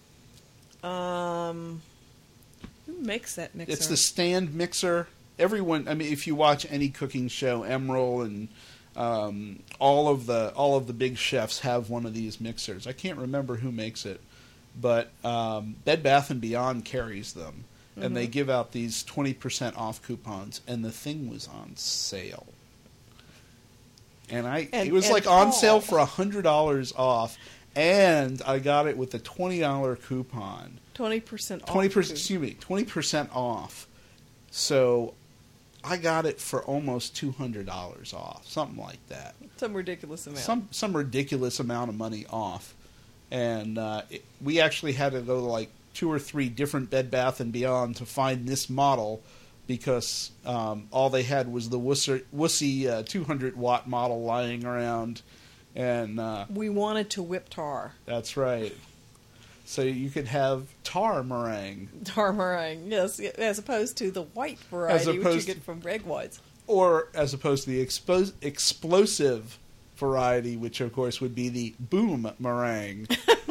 [SPEAKER 2] makes that mixer?
[SPEAKER 1] It's the stand mixer. Everyone, I mean, if you watch any cooking show, Emeril and all of the big chefs have one of these mixers. I can't remember who makes it, but Bed Bath & Beyond carries them, and they give out these 20% off coupons, and the thing was on sale. And it was on sale for $100 off, and I got it with a $20 coupon.
[SPEAKER 2] 20% off.
[SPEAKER 1] 20% off. So I got it for almost $200 off, something like that.
[SPEAKER 2] Some ridiculous amount.
[SPEAKER 1] Some ridiculous amount of money off, and we actually had to go to 2 or 3 different Bed Bath & Beyond to find this model, because all they had was the wussy 200-watt model lying around. And
[SPEAKER 2] we wanted to whip tar.
[SPEAKER 1] That's right. So you could have tar meringue.
[SPEAKER 2] Tar meringue, yes, as opposed to the white variety, which you get from egg whites.
[SPEAKER 1] Or as opposed to the explosive variety, which of course would be the boom meringue.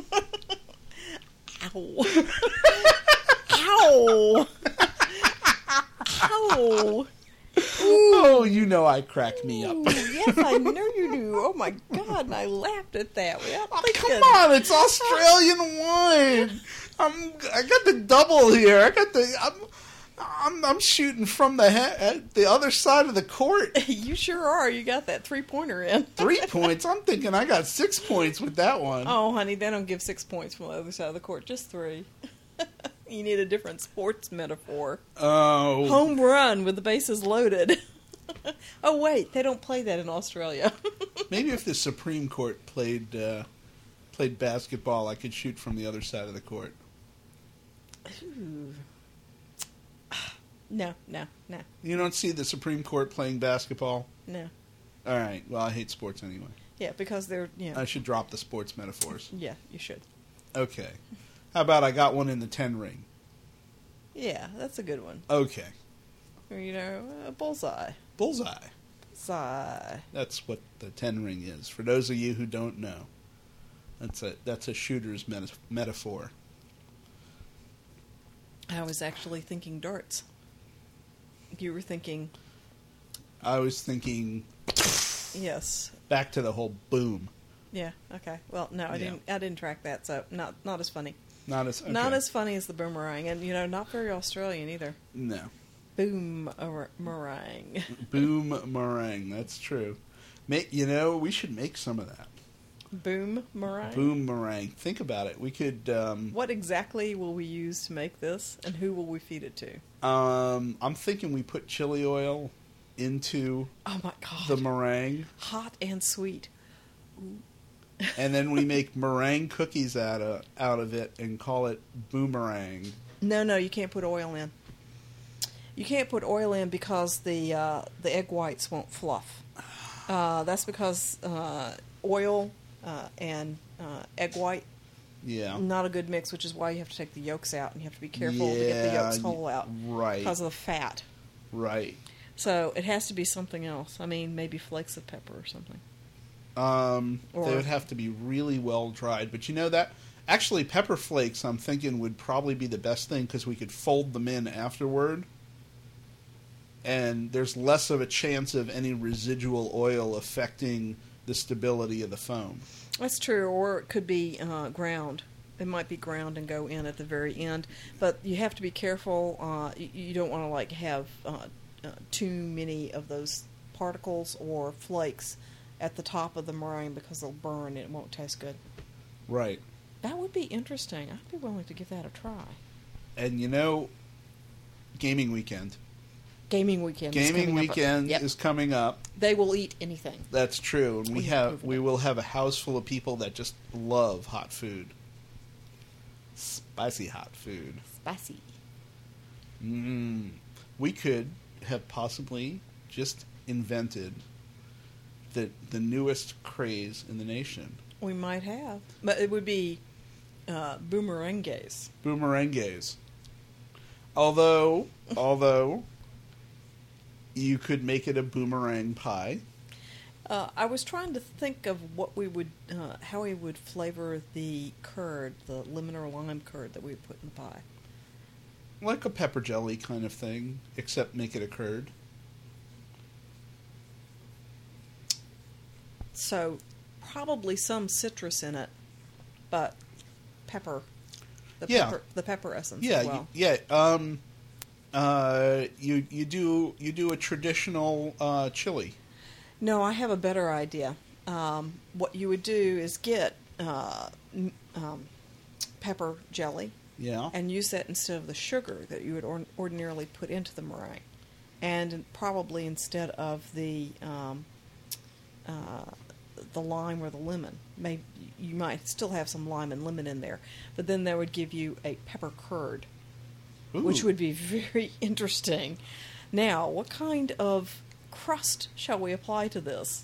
[SPEAKER 2] Ow. Ow. Ow.
[SPEAKER 1] Oh, you know I crack me up.
[SPEAKER 2] Ooh, yes, I know you do. Oh my God, and I laughed at that.
[SPEAKER 1] Oh, come on, it's Australian wine. I got the double here. I'm shooting from the other side of the court.
[SPEAKER 2] You sure are. You got that 3-pointer in.
[SPEAKER 1] 3 points? I'm thinking I got 6 points with that one.
[SPEAKER 2] Oh, honey, they don't give 6 points from the other side of the court. Just 3. You need a different sports metaphor.
[SPEAKER 1] Oh.
[SPEAKER 2] Home run with the bases loaded. Oh, wait, they don't play that in Australia.
[SPEAKER 1] Maybe if the Supreme Court played basketball, I could shoot from the other side of the court.
[SPEAKER 2] Ooh. No.
[SPEAKER 1] You don't see the Supreme Court playing basketball?
[SPEAKER 2] No.
[SPEAKER 1] All right. Well, I hate sports anyway.
[SPEAKER 2] Yeah, because they're,
[SPEAKER 1] I should drop the sports metaphors.
[SPEAKER 2] Yeah, you should.
[SPEAKER 1] Okay. How about I got one in the 10 ring?
[SPEAKER 2] Yeah, that's a good one.
[SPEAKER 1] Okay.
[SPEAKER 2] You know, a bullseye.
[SPEAKER 1] Bullseye.
[SPEAKER 2] Bullseye.
[SPEAKER 1] That's what the 10 ring is. For those of you who don't know, that's a shooter's metaphor.
[SPEAKER 2] I was actually thinking darts. You were thinking...
[SPEAKER 1] I was thinking...
[SPEAKER 2] Yes.
[SPEAKER 1] Back to the whole boom.
[SPEAKER 2] Yeah, okay. Well, no, I didn't track that, so not as funny.
[SPEAKER 1] Not as
[SPEAKER 2] funny as the boomerang, and, not very Australian either.
[SPEAKER 1] No.
[SPEAKER 2] Boomerang.
[SPEAKER 1] Boomerang, that's true. We should make some of that.
[SPEAKER 2] Boomerang?
[SPEAKER 1] Boomerang. Think about it. We could...
[SPEAKER 2] What exactly will we use to make this, and who will we feed it to?
[SPEAKER 1] I'm thinking we put chili oil into
[SPEAKER 2] oh my God.
[SPEAKER 1] The meringue.
[SPEAKER 2] Hot and sweet. Ooh.
[SPEAKER 1] And then we make meringue cookies out of it and call it boomerang.
[SPEAKER 2] No, you can't put oil in. You can't put oil in because the egg whites won't fluff. That's because oil and egg white, not a good mix, which is why you have to take the yolks out, and you have to be careful to get the yolks whole out.
[SPEAKER 1] Right.
[SPEAKER 2] Because of the fat.
[SPEAKER 1] Right.
[SPEAKER 2] So it has to be something else. I mean, maybe flakes of pepper or something.
[SPEAKER 1] They would have to be really well dried. But that... Actually, pepper flakes, I'm thinking, would probably be the best thing because we could fold them in afterward. And there's less of a chance of any residual oil affecting the stability of the foam.
[SPEAKER 2] That's true, or it could be ground. It might be ground and go in at the very end. But you have to be careful. You don't want to have too many of those particles or flakes at the top of the meringue because they'll burn and it won't taste good.
[SPEAKER 1] Right.
[SPEAKER 2] That would be interesting. I'd be willing to give that a try.
[SPEAKER 1] And Gaming Weekend.
[SPEAKER 2] Gaming Weekend
[SPEAKER 1] is coming up.
[SPEAKER 2] They will eat anything.
[SPEAKER 1] That's true. And we will have a house full of people that just love hot food. Spicy hot food.
[SPEAKER 2] Spicy.
[SPEAKER 1] We could have possibly just invented the newest craze in the nation.
[SPEAKER 2] We might have. But it would be boomerangues.
[SPEAKER 1] Boomerangues. Although you could make it a boomerang pie.
[SPEAKER 2] I was trying to think of how we would flavor the curd, the lemon or lime curd that we would put in the pie.
[SPEAKER 1] Like a pepper jelly kind of thing, except make it a curd.
[SPEAKER 2] So, probably some citrus in it, but pepper. The pepper essence as well.
[SPEAKER 1] You do a traditional chili.
[SPEAKER 2] No, I have a better idea. What you would do is get pepper jelly, and use that instead of the sugar that you would ordinarily put into the meringue, and probably instead of the lime or the lemon. Maybe you might still have some lime and lemon in there, but then that would give you a pepper curd. Ooh. Which would be very interesting. Now, what kind of crust shall we apply to this?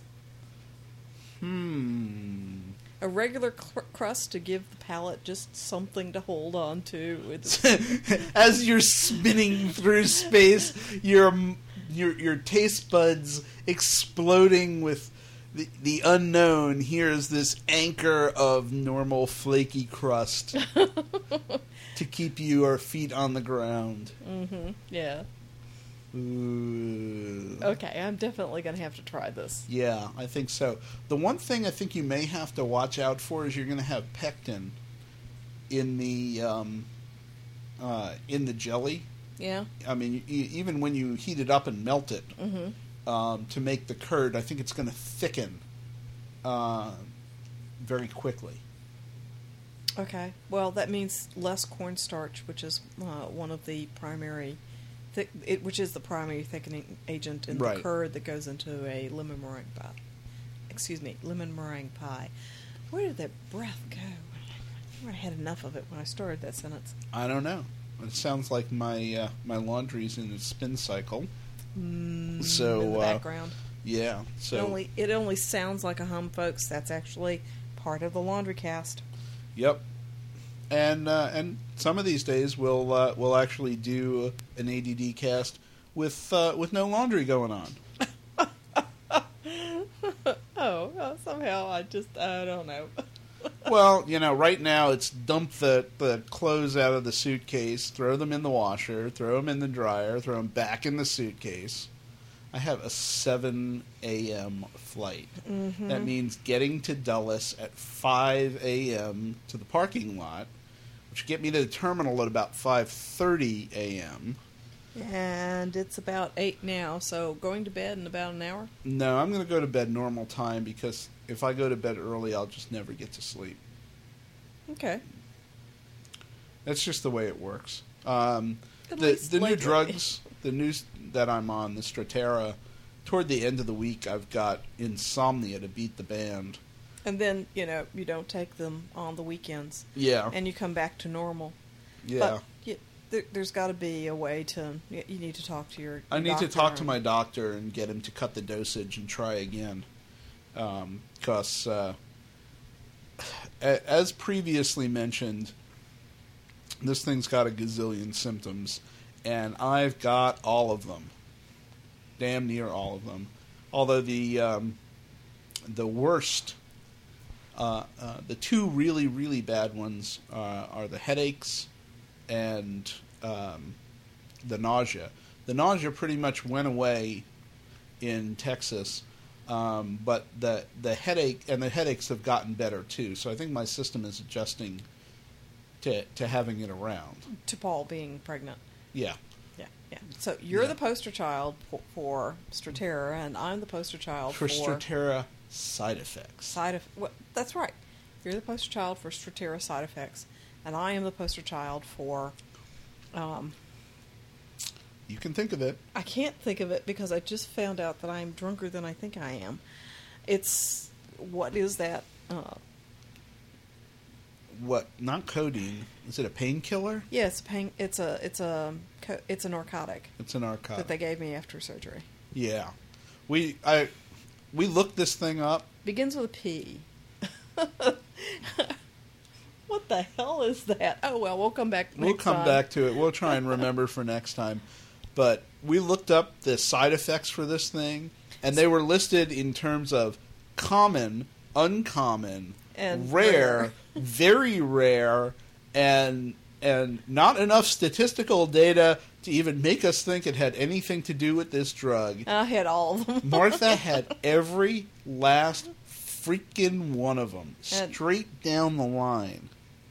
[SPEAKER 2] A regular crust to give the palate just something to hold on to.
[SPEAKER 1] As you're spinning through space, your taste buds exploding with the unknown. Here's this anchor of normal flaky crust. To keep your feet on the ground.
[SPEAKER 2] Mm-hmm. Yeah.
[SPEAKER 1] Ooh.
[SPEAKER 2] Okay, I'm definitely going to have to try this.
[SPEAKER 1] Yeah, I think so. The one thing I think you may have to watch out for is you're going to have pectin in the jelly.
[SPEAKER 2] Yeah?
[SPEAKER 1] I mean, even when you heat it up and melt it
[SPEAKER 2] Mm-hmm.
[SPEAKER 1] to make the curd, I think it's going to thicken very quickly.
[SPEAKER 2] Okay. Well, that means less cornstarch, which is one of the primary... which is the primary thickening agent in
[SPEAKER 1] Right.
[SPEAKER 2] the curd that goes into a lemon meringue pie. Excuse me, lemon meringue pie. Where did that breath go? I had enough of it when I started that sentence.
[SPEAKER 1] I don't know. It sounds like my my laundry's in a spin cycle. So
[SPEAKER 2] in the background.
[SPEAKER 1] Yeah. So
[SPEAKER 2] It only sounds like a hum, folks. That's actually part of the laundry cast.
[SPEAKER 1] Yep. And some of these days we'll actually do an ADD cast with no laundry going on.
[SPEAKER 2] Somehow I don't know.
[SPEAKER 1] Well, right now it's dump the clothes out of the suitcase, throw them in the washer, throw them in the dryer, throw them back in the suitcase. I have a 7 a.m. flight.
[SPEAKER 2] Mm-hmm.
[SPEAKER 1] That means getting to Dulles at 5 a.m. to the parking lot, which would get me to the terminal at about 5:30 a.m.
[SPEAKER 2] And it's about 8 now, so going to bed in about an hour?
[SPEAKER 1] No, I'm going to go to bed normal time because if I go to bed early, I'll just never get to sleep.
[SPEAKER 2] Okay.
[SPEAKER 1] That's just the way it works.
[SPEAKER 2] At least
[SPEAKER 1] The new
[SPEAKER 2] lately.
[SPEAKER 1] drugs, the news that I'm on, the Strattera, toward the end of the week, I've got insomnia to beat the band.
[SPEAKER 2] And then, you don't take them on the weekends.
[SPEAKER 1] Yeah.
[SPEAKER 2] And you come back to normal.
[SPEAKER 1] Yeah.
[SPEAKER 2] But there's got to be a way to... You need to talk to your
[SPEAKER 1] I need to
[SPEAKER 2] doctor
[SPEAKER 1] talk to
[SPEAKER 2] and-
[SPEAKER 1] my doctor and get him to cut the dosage and try again. Because, as previously mentioned, this thing's got a gazillion symptoms, and I've got all of them. Damn near all of them. Although the worst, the two really, really bad ones are the headaches and the nausea. The nausea pretty much went away in Texas, but the headaches have gotten better too. So I think my system is adjusting to having it around.
[SPEAKER 2] To Paul being pregnant.
[SPEAKER 1] Yeah.
[SPEAKER 2] Yeah. So you're
[SPEAKER 1] Yeah.
[SPEAKER 2] the poster child for Strattera, and I'm the poster child
[SPEAKER 1] For Strattera side effects.
[SPEAKER 2] That's right. You're the poster child for Strattera side effects, and I am the poster child for...
[SPEAKER 1] You can think of it.
[SPEAKER 2] I can't think of it because I just found out that I'm drunker than I think I am. It's... What is that?
[SPEAKER 1] What? Not codeine. Is it a painkiller?
[SPEAKER 2] Yeah, it's a narcotic
[SPEAKER 1] It's a narcotic.
[SPEAKER 2] that they gave me after surgery.
[SPEAKER 1] Yeah. We looked this thing up.
[SPEAKER 2] Begins with a P. What the hell is that? Oh, well, we'll come back next
[SPEAKER 1] We'll come
[SPEAKER 2] time.
[SPEAKER 1] back to it. We'll try and remember for next time. But we looked up the side effects for this thing, and they were listed in terms of common, uncommon,
[SPEAKER 2] And
[SPEAKER 1] rare, very rare, and not enough statistical data to even make us think it had anything to do with this drug.
[SPEAKER 2] I had all of them.
[SPEAKER 1] Martha had every last freaking one of them,
[SPEAKER 2] And-
[SPEAKER 1] straight down the line.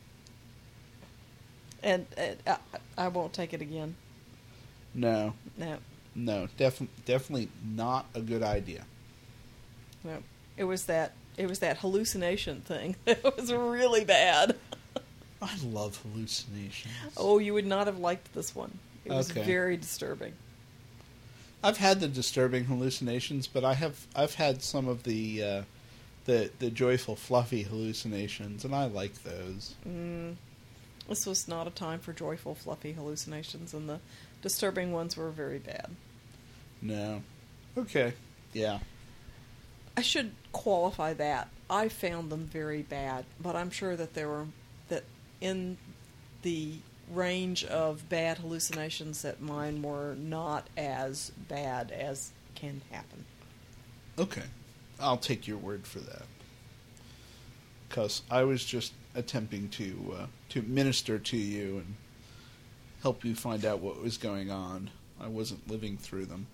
[SPEAKER 2] And I won't take it again.
[SPEAKER 1] No,
[SPEAKER 2] No,
[SPEAKER 1] definitely not a good idea.
[SPEAKER 2] no. It was that hallucination thing. It was really bad.
[SPEAKER 1] I love hallucinations.
[SPEAKER 2] Oh, you would not have liked this one. It was
[SPEAKER 1] Okay.
[SPEAKER 2] very disturbing.
[SPEAKER 1] I've had the disturbing hallucinations, but I've had some of the joyful, fluffy hallucinations, and I like those.
[SPEAKER 2] This was not a time for joyful, fluffy hallucinations, and the disturbing ones were very bad.
[SPEAKER 1] No. Okay. Yeah.
[SPEAKER 2] I should qualify that. I found them very bad, but I'm sure that that in the range of bad hallucinations that mine were not as bad as can happen.
[SPEAKER 1] Okay. I'll take your word for that. Because I was just attempting to minister to you and help you find out what was going on. I wasn't living through them.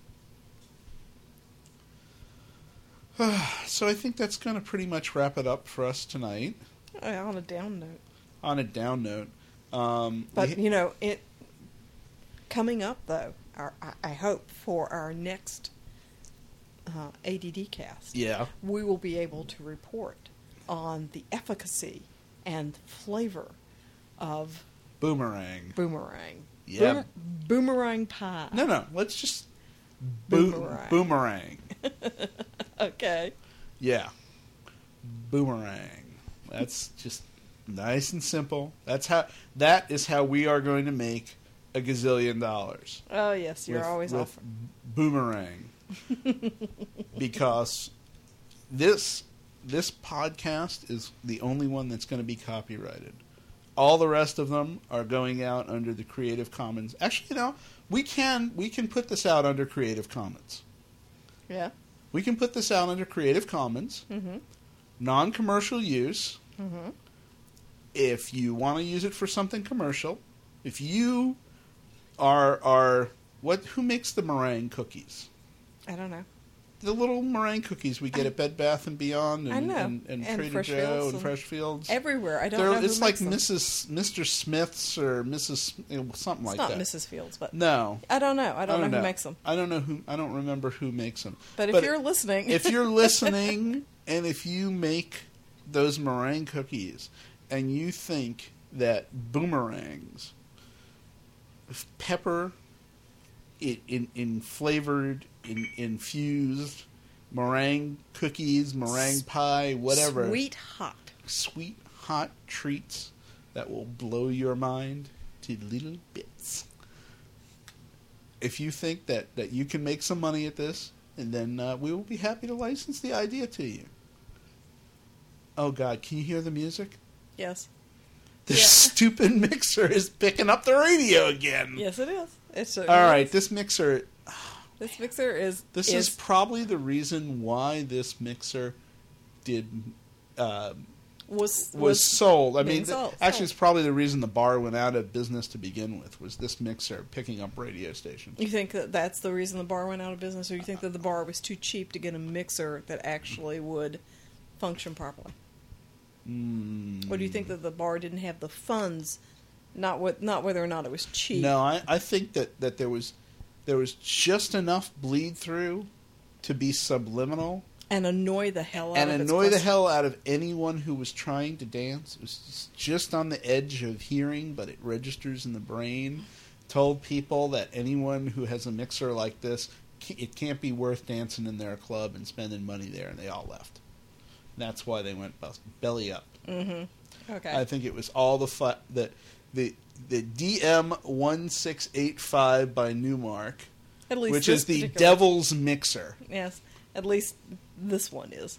[SPEAKER 1] So I think that's going to pretty much wrap it up for us tonight.
[SPEAKER 2] On a down note.
[SPEAKER 1] On a down note.
[SPEAKER 2] But, it coming up, though, I hope for our next ADD cast,
[SPEAKER 1] Yeah.
[SPEAKER 2] we will be able to report on the efficacy and flavor of
[SPEAKER 1] Boomerang.
[SPEAKER 2] boomerang.
[SPEAKER 1] Yeah.
[SPEAKER 2] Boomerang pie.
[SPEAKER 1] No. Let's just...
[SPEAKER 2] Boomerang.
[SPEAKER 1] Boomerang.
[SPEAKER 2] Okay.
[SPEAKER 1] Yeah. Boomerang. That's just nice and simple. That is how we are going to make a gazillion dollars.
[SPEAKER 2] Oh, yes, you're always
[SPEAKER 1] with
[SPEAKER 2] offering.
[SPEAKER 1] Boomerang. Because this podcast is the only one that's going to be copyrighted. All the rest of them are going out under the Creative Commons. Actually, we can put this out under Creative Commons.
[SPEAKER 2] Yeah.
[SPEAKER 1] We can put this out under Creative Commons.
[SPEAKER 2] Mm-hmm.
[SPEAKER 1] Non-commercial use.
[SPEAKER 2] Mm-hmm.
[SPEAKER 1] If you want to use it for something commercial, if you are who makes the meringue cookies?
[SPEAKER 2] I don't know.
[SPEAKER 1] The little meringue cookies we get at Bed Bath and Beyond, and,
[SPEAKER 2] I know.
[SPEAKER 1] and
[SPEAKER 2] And
[SPEAKER 1] Trader Joe
[SPEAKER 2] Freshfields
[SPEAKER 1] and
[SPEAKER 2] and
[SPEAKER 1] Freshfields.
[SPEAKER 2] Everywhere. I don't know who
[SPEAKER 1] It's like
[SPEAKER 2] makes them.
[SPEAKER 1] Mr. Smith's or Mrs. something
[SPEAKER 2] It's
[SPEAKER 1] like
[SPEAKER 2] not
[SPEAKER 1] that.
[SPEAKER 2] Mrs. Fields, but
[SPEAKER 1] No,
[SPEAKER 2] I don't know. I don't know who makes them.
[SPEAKER 1] I don't know who. I don't remember who makes them.
[SPEAKER 2] But if you're listening,
[SPEAKER 1] if you're listening, and if you make those meringue cookies, and you think that Boomerangs, pepper, in flavored, infused meringue cookies, meringue pie, whatever, sweet hot treats that will blow your mind to little bits. If you think that you can make some money at this, and then we will be happy to license the idea to you. Oh God, can you hear the music?
[SPEAKER 2] yes,
[SPEAKER 1] This stupid mixer is picking up the radio again.
[SPEAKER 2] yes, it is. It's
[SPEAKER 1] All right, this mixer.
[SPEAKER 2] This mixer is.
[SPEAKER 1] This is probably the reason why this mixer was sold. I mean,
[SPEAKER 2] sold.
[SPEAKER 1] actually, it's probably the reason the bar went out of business to begin with. Was this mixer picking up radio stations?
[SPEAKER 2] You think that that's the reason the bar went out of business, or you think that the bar was too cheap to get a mixer that actually would function properly? Or do you think that the bar didn't have the funds? Not whether or not it was cheap.
[SPEAKER 1] No, I think that there was just enough bleed through to be subliminal
[SPEAKER 2] And annoy the hell out of
[SPEAKER 1] and
[SPEAKER 2] its
[SPEAKER 1] annoy the
[SPEAKER 2] customers.
[SPEAKER 1] hell out of anyone who was trying to dance. It was just on the edge of hearing, but it registers in the brain. Told people that anyone who has a mixer like this, it can't be worth dancing in their club and spending money there, and they all left. That's why they went belly up.
[SPEAKER 2] Mm-hmm. Okay.
[SPEAKER 1] I think it was all the DM1685 by Newmark,
[SPEAKER 2] At least
[SPEAKER 1] which
[SPEAKER 2] this
[SPEAKER 1] is the
[SPEAKER 2] particular-
[SPEAKER 1] devil's mixer.
[SPEAKER 2] Yes. At least this one is.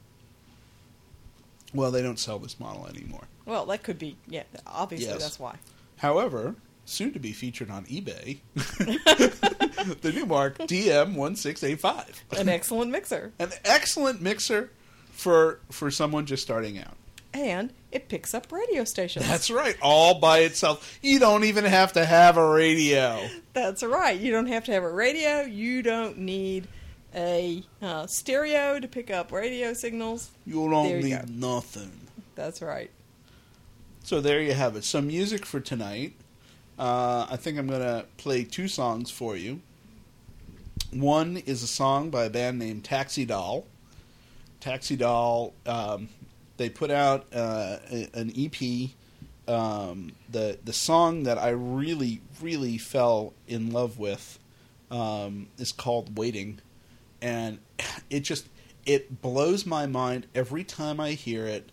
[SPEAKER 1] Well, they don't sell this model anymore.
[SPEAKER 2] Well, that could be. Yeah. Obviously,
[SPEAKER 1] Yes.
[SPEAKER 2] that's why.
[SPEAKER 1] However, soon to be featured on eBay, the Newmark DM1685.
[SPEAKER 2] An excellent mixer.
[SPEAKER 1] An excellent mixer for someone just starting out.
[SPEAKER 2] And it picks up radio stations.
[SPEAKER 1] That's right, all by itself. You don't even have to have a radio.
[SPEAKER 2] That's right. You don't have to have a radio. You don't need a stereo to pick up radio signals.
[SPEAKER 1] You don't
[SPEAKER 2] There you
[SPEAKER 1] need
[SPEAKER 2] go.
[SPEAKER 1] nothing.
[SPEAKER 2] That's right.
[SPEAKER 1] So there you have it. Some music for tonight. I think I'm going to play two songs for you. One is a song by a band named Taxi Doll. Taxi Doll, they put out an EP. The song that I really, really fell in love with is called Waiting. And it blows my mind every time I hear it.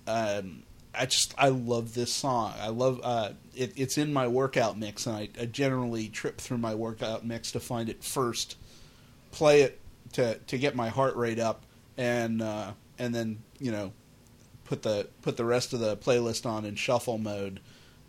[SPEAKER 1] I love this song. I love it's in my workout mix, and I generally trip through my workout mix to find it first, play it to get my heart rate up, and then put the rest of the playlist on in shuffle mode.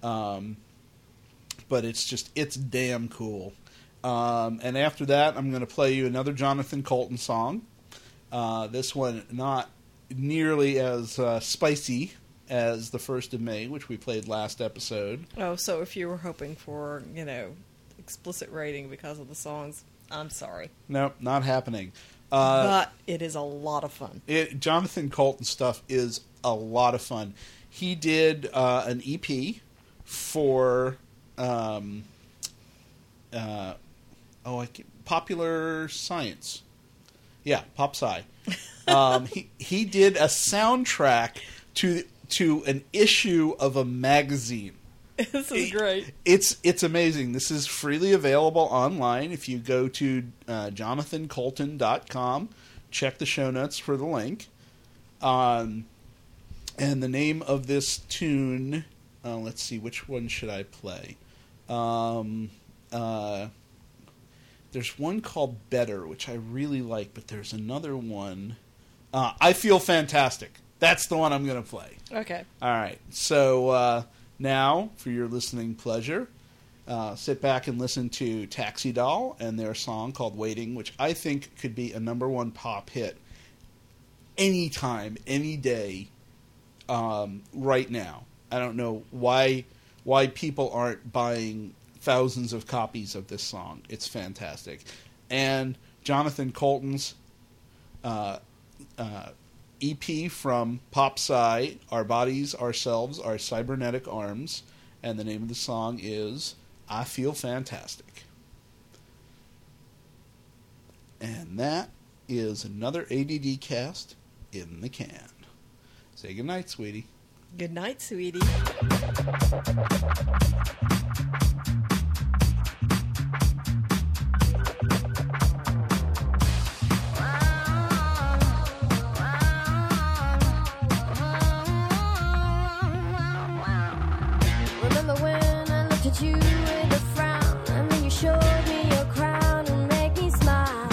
[SPEAKER 1] But it's damn cool. And after that, I'm going to play you another Jonathan Colton song. This one not nearly as spicy as the 1st of May, which we played last episode.
[SPEAKER 2] Oh, so if you were hoping for, explicit rating because of the songs. I'm sorry.
[SPEAKER 1] Nope, not happening.
[SPEAKER 2] But it is a lot of fun.
[SPEAKER 1] Jonathan Colton stuff is a lot of fun. He did an EP for Popular Science. Yeah, Pop Sci. He did a soundtrack to an issue of a magazine.
[SPEAKER 2] This is great.
[SPEAKER 1] It's amazing. This is freely available online. If you go to jonathancolton.com, check the show notes for the link. And the name of this tune, let's see, which one should I play? There's one called Better, which I really like, but there's another one. I Feel Fantastic. That's the one I'm going to play.
[SPEAKER 2] Okay.
[SPEAKER 1] All right. So now, for your listening pleasure, sit back and listen to Taxi Doll and their song called Waiting, which I think could be a #1 pop hit anytime, any day, right now. I don't know why people aren't buying thousands of copies of this song. It's fantastic. And Jonathan Colton's EP from Pop Sci, Our Bodies, Ourselves, Our Cybernetic Arms, and the name of the song is I Feel Fantastic. And that is another ADD cast in the can. Say goodnight, sweetie.
[SPEAKER 2] Good night, sweetie.
[SPEAKER 3] Remember when I looked at you with a frown, and then you showed me your crown and made me smile.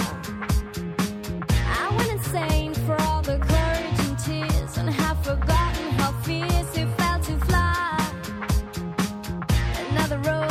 [SPEAKER 3] I went insane for all the courage and tears, and have forgotten how fierce it felt to fly. Another road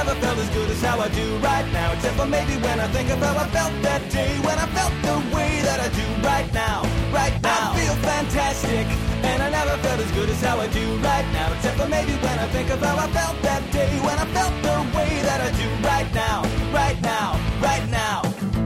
[SPEAKER 4] never felt as good as how I do right now. Except for maybe when I think of how I felt that day, when I felt the way that I do right now. Right now, I feel fantastic, and I never felt as good as how I do right now. Except for maybe when I think of how I felt that day, when I felt the way that I do right now. Right now, right now.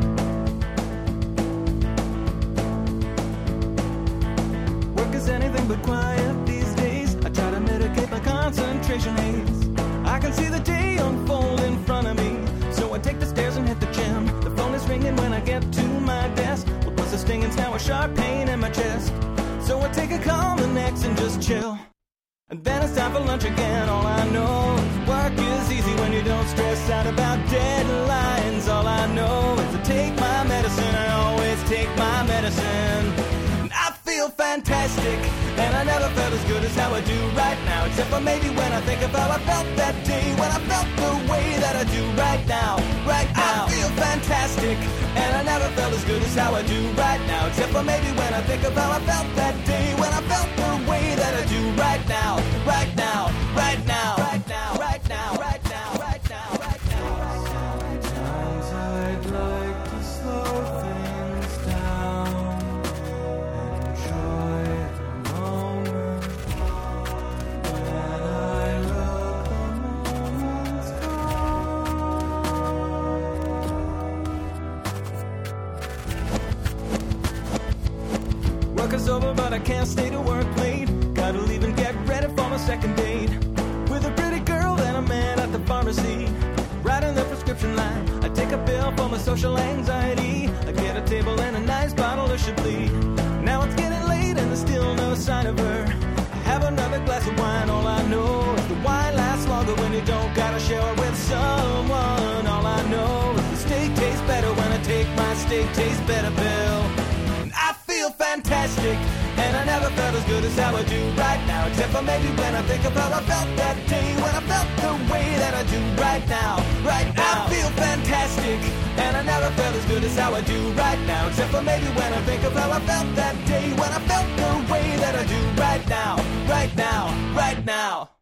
[SPEAKER 4] Work is anything but quiet these days. I try to mitigate my concentration haze. I can see the day unfold in front of me, so I take the stairs and hit the gym. The phone is ringing when I get to my desk. What was the stinging's now a sharp pain in my chest. So I take a call the next and just chill. And then it's time for lunch again. All I know is work is easy when you don't stress out about deadlines. All I know is to take my medicine. I always take my medicine. And I feel fantastic, and I never felt as good as how I do right now. Except for maybe when I think of how I felt that day, when I felt the way that I do right now. Right now, I feel fantastic, and I never felt as good as how I do right now. Except for maybe when I think of how I felt that day, when I felt the way that I do right now. Right now, right now, right now, right now, right now, right now, right now. Sometimes I'd like to slow things down, enjoy the moment. When I look, the moment's gone. Work is over, but I can't stay to work late. Gotta leave and get ready for my second date with a pretty girl and a man at the pharmacy. Writing the prescription line, I take a pill for my social anxiety. I get a table and a nice bottle of Chablis. Now it's getting late and there's still no sign of her. I have another glass of wine. All I know is the wine lasts longer when you don't gotta share it with someone. All I know is the steak tastes better when I take my steak tastes better pill. And I feel fantastic, and I never felt as good as how I do right now. Except for maybe when I think of how I felt that day, when I felt the way that I do right now. Right now, I feel fantastic, and I never felt as good as how I do right now. Except for maybe when I think of how I felt that day, when I felt the way that I do right now. Right now, right now.